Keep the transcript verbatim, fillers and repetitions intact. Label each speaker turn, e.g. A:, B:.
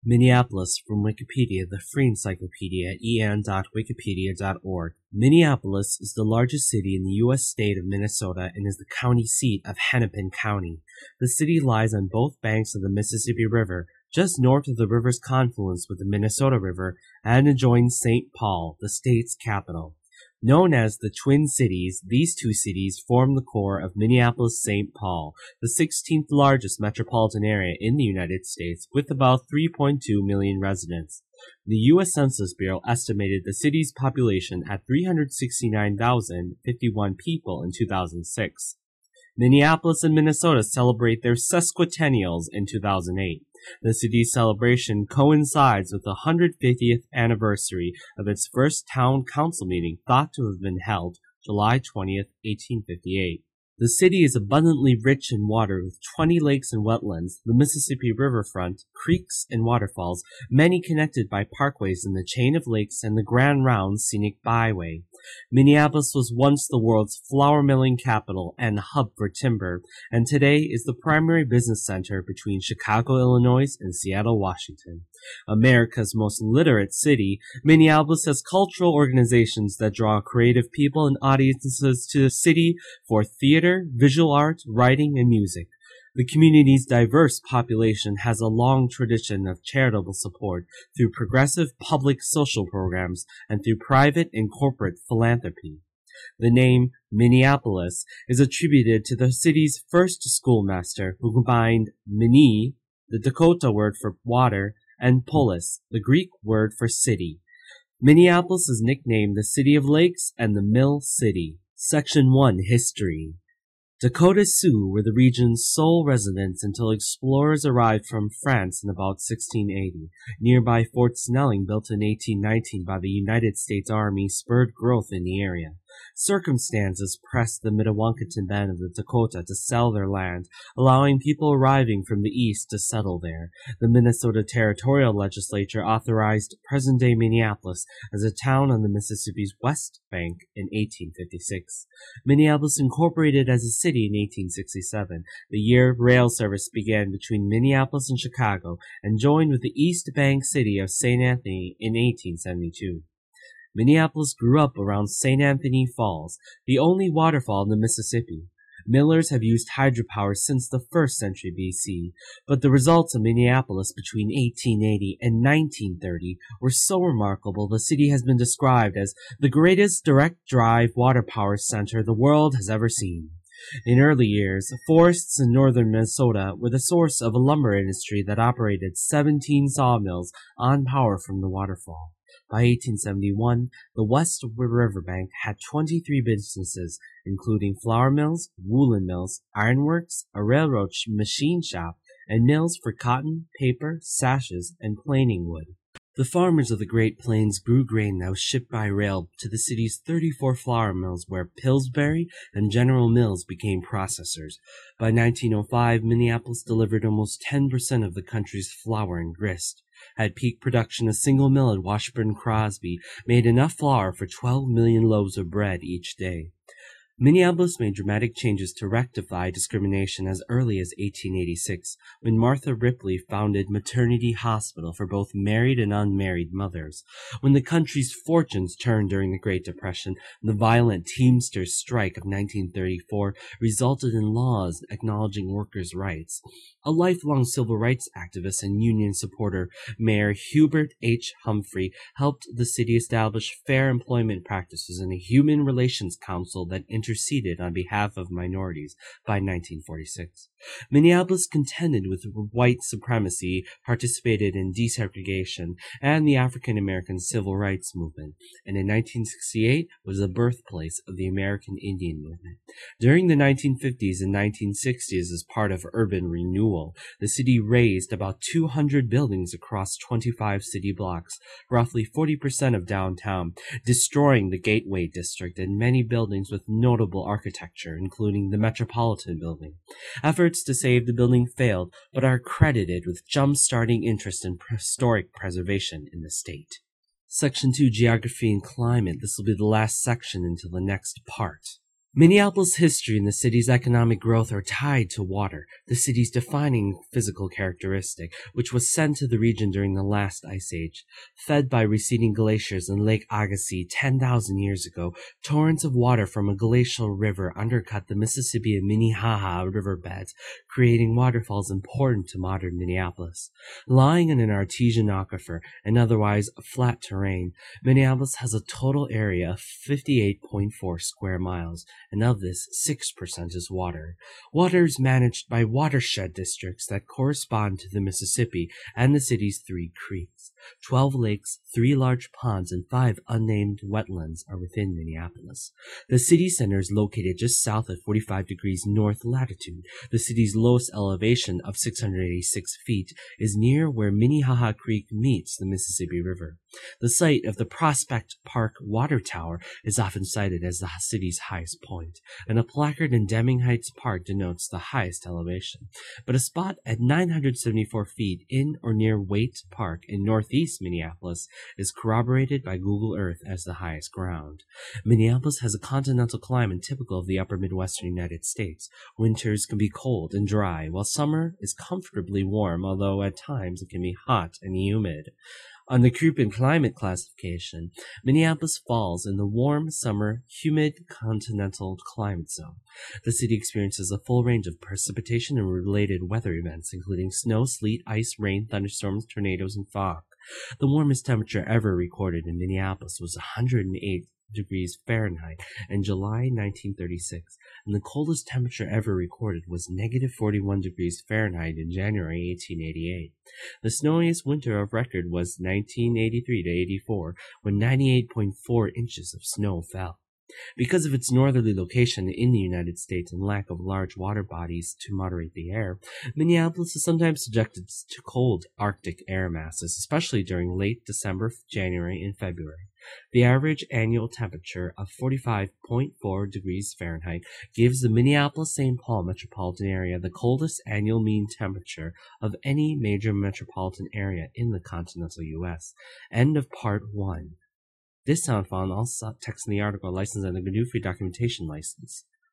A: Minneapolis from Wikipedia, the free encyclopedia at e n dot wikipedia dot org. Minneapolis is the largest city in the U S state of Minnesota and is the county seat of Hennepin County. The city lies on both banks of the Mississippi River, just north of the river's confluence with the Minnesota River, and adjoins Saint Paul, the state's capital. Known as the Twin Cities, these two cities form the core of Minneapolis-Saint Paul, the sixteenth largest metropolitan area in the United States, with about three point two million residents. The U S Census Bureau estimated the city's population at three hundred sixty-nine thousand fifty-one people in two thousand six. Minneapolis and Minnesota celebrate their sesquicentennials in two thousand eight. The city's celebration coincides with the one hundred fiftieth anniversary of its first town council meeting, thought to have been held July twentieth, eighteen fifty-eight. The city is abundantly rich in water with twenty lakes and wetlands, the Mississippi riverfront, creeks and waterfalls, many connected by parkways in the chain of lakes and the Grand Round Scenic Byway. Minneapolis was once the world's flour milling capital and hub for timber, and today is the primary business center between Chicago, Illinois and Seattle, Washington. America's most literate city, Minneapolis has cultural organizations that draw creative people and audiences to the city for theater, visual art, writing, and music. The community's diverse population has a long tradition of charitable support through progressive public social programs and through private and corporate philanthropy. The name Minneapolis is attributed to the city's first schoolmaster, who combined Mini, the Dakota word for water, and polis, the Greek word for city. Minneapolis is nicknamed the City of Lakes and the Mill City. Section one. History. Dakota Sioux were the region's sole residents until explorers arrived from France in about sixteen eighty. Nearby Fort Snelling, built in eighteen nineteen by the United States Army, spurred growth in the area. Circumstances pressed the Mdewakanton band of the Dakota to sell their land, allowing people arriving from the east to settle there. The Minnesota Territorial Legislature authorized present-day Minneapolis as a town on the Mississippi's west bank in eighteen fifty-six. Minneapolis incorporated as a city in eighteen sixty-seven, the year rail service began between Minneapolis and Chicago, and joined with the East Bank city of Saint Anthony in eighteen seventy-two. Minneapolis grew up around Saint Anthony Falls, the only waterfall in the Mississippi. Millers have used hydropower since the first century B C, but the results of Minneapolis between eighteen eighty and nineteen thirty were so remarkable the city has been described as the greatest direct drive water power center the world has ever seen. In early years, forests in northern Minnesota were the source of a lumber industry that operated seventeen sawmills on power from the waterfall. By eighteen seventy-one, the West Riverbank had twenty-three businesses, including flour mills, woolen mills, ironworks, a railroad machine shop, and mills for cotton, paper, sashes, and planing wood. The farmers of the Great Plains grew grain that was shipped by rail to the city's thirty-four flour mills, where Pillsbury and General Mills became processors. By nineteen oh five, Minneapolis delivered almost ten percent of the country's flour and grist. At peak production, a single mill at Washburn Crosby made enough flour for twelve million loaves of bread each day. Minneapolis made dramatic changes to rectify discrimination as early as eighteen eighty-six, when Martha Ripley founded Maternity Hospital for both married and unmarried mothers. When the country's fortunes turned during the Great Depression, the violent Teamsters strike of nineteen thirty-four resulted in laws acknowledging workers' rights. A lifelong civil rights activist and union supporter, Mayor Hubert H. Humphrey, helped the city establish fair employment practices and a human relations council that interceded on behalf of minorities by nineteen forty-six. Minneapolis contended with white supremacy, participated in desegregation, and the African American civil rights movement, and in nineteen sixty-eight was the birthplace of the American Indian movement. During the nineteen fifties and nineteen sixties, as part of urban renewal, the city razed about two hundred buildings across twenty-five city blocks, roughly forty percent of downtown, destroying the Gateway District and many buildings with notable architecture, including the Metropolitan Building. Efforts to save the building failed, but are credited with jump-starting interest in historic preservation in the state. Section two. Geography and Climate. This will be the last section until the next part. Minneapolis' history and the city's economic growth are tied to water, the city's defining physical characteristic, which was sent to the region during the last ice age. Fed by receding glaciers in Lake Agassiz ten thousand years ago, torrents of water from a glacial river undercut the Mississippi and Minnehaha riverbeds, creating waterfalls important to modern Minneapolis. Lying in an artesian aquifer and otherwise flat terrain, Minneapolis has a total area of fifty-eight point four square miles, and of this, six percent is water. Water is managed by watershed districts that correspond to the Mississippi and the city's three creeks. Twelve lakes, three large ponds, and five unnamed wetlands are within Minneapolis. The city center is located just south of forty-five degrees north latitude. The city's lowest elevation of six hundred eighty-six feet is near where Minnehaha Creek meets the Mississippi River. The site of the Prospect Park Water Tower is often cited as the city's highest point, and a placard in Deming Heights Park denotes the highest elevation. But a spot at nine hundred seventy-four feet in or near Waite Park in northeast Minneapolis is corroborated by Google Earth as the highest ground. Minneapolis has a continental climate typical of the upper Midwestern United States. Winters can be cold and dry, while summer is comfortably warm, although at times it can be hot and humid. On the Köppen climate classification, Minneapolis falls in the warm, summer, humid continental climate zone. The city experiences a full range of precipitation and related weather events, including snow, sleet, ice, rain, thunderstorms, tornadoes, and fog. The warmest temperature ever recorded in Minneapolis was one hundred eight degrees Fahrenheit in July nineteen thirty-six, and the coldest temperature ever recorded was negative forty-one degrees Fahrenheit in January eighteen eighty-eight. The snowiest winter of record was nineteen eighty-three to eighty-four, when ninety-eight point four inches of snow fell. Because of its northerly location in the United States and lack of large water bodies to moderate the air, Minneapolis is sometimes subjected to cold Arctic air masses, especially during late December, January, and February. The average annual temperature of forty-five point four degrees Fahrenheit gives the Minneapolis-Saint Paul metropolitan area the coldest annual mean temperature of any major metropolitan area in the continental U S. End of part one. This sound file and all text in the article are licensed under the G N U Free Documentation License.